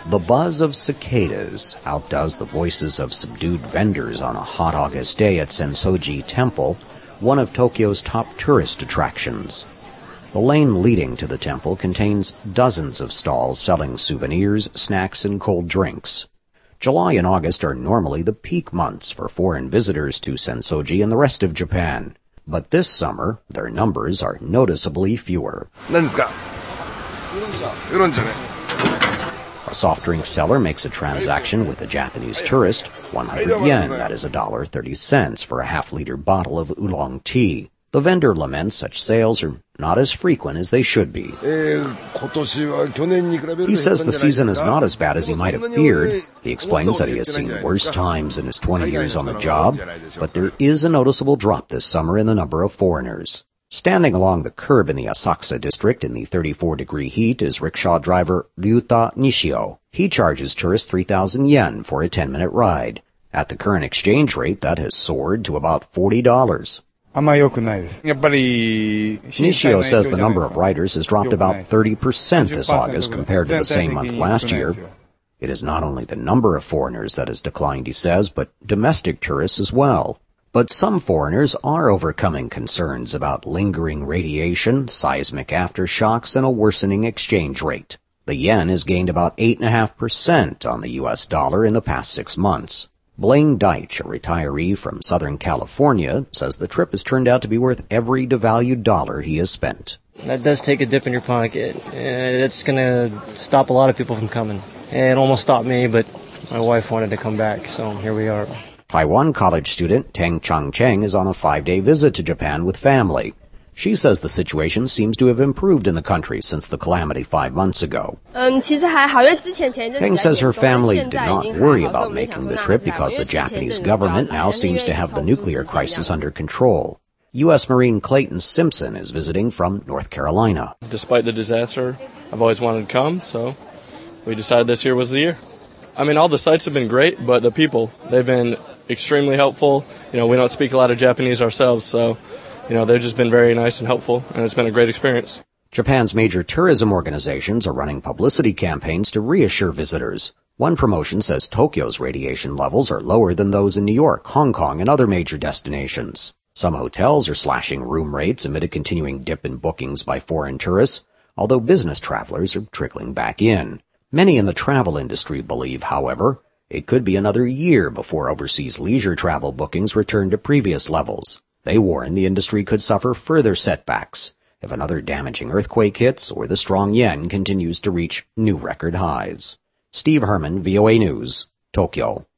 The buzz of cicadas outdoes the voices of subdued vendors on a hot August day at Sensoji Temple, one of Tokyo's top tourist attractions. The lane leading to the temple contains dozens of stalls selling souvenirs, snacks, and cold drinks. July and August are normally the peak months for foreign visitors to Sensoji and the rest of Japan. But this summer, their numbers are noticeably fewer. A soft drink seller makes a transaction with a Japanese tourist, 100 yen, that is $1.30, for a half-liter bottle of oolong tea. The vendor laments such sales are not as frequent as they should be. He says the season is not as bad as he might have feared. He explains that he has seen worse times in his 20 years on the job, but there is a noticeable drop this summer in the number of foreigners. Standing along the curb in the Asakusa district in the 34-degree heat is rickshaw driver Ryuta Nishio. He charges tourists 3,000 yen for a 10-minute ride. At the current exchange rate, that has soared to about $40. Nishio says the number of riders has dropped about 30% this August compared to the same month last year. It is not only the number of foreigners that has declined, he says, but domestic tourists as well. But some foreigners are overcoming concerns about lingering radiation, seismic aftershocks, and a worsening exchange rate. The yen has gained about 8.5% on the U.S. dollar in the past 6 months. Blaine Deitch, a retiree from Southern California, says the trip has turned out to be worth every devalued dollar he has spent. That does take a dip in your pocket. It's going to stop a lot of people from coming. It almost stopped me, but my wife wanted to come back, so here we are. Taiwan college student Teng Chang-cheng is on a 5-day visit to Japan with family. She says the situation seems to have improved in the country since the calamity 5 months ago. Teng says her family did not worry about making the trip because the Japanese government now seems to have the nuclear crisis under control. U.S. Marine Clayton Simpson is visiting from North Carolina. Despite the disaster, I've always wanted to come, so we decided this year was the year. I mean, all the sites have been great, but the people, they've been extremely helpful. We don't speak a lot of Japanese ourselves, so, they've just been very nice and helpful, and it's been a great experience. Japan's major tourism organizations are running publicity campaigns to reassure visitors. One promotion says Tokyo's radiation levels are lower than those in New York, Hong Kong, and other major destinations. Some hotels are slashing room rates amid a continuing dip in bookings by foreign tourists, although business travelers are trickling back in. Many in the travel industry believe, however, it could be another year before overseas leisure travel bookings return to previous levels. They warn the industry could suffer further setbacks if another damaging earthquake hits or the strong yen continues to reach new record highs. Steve Herman, VOA News, Tokyo.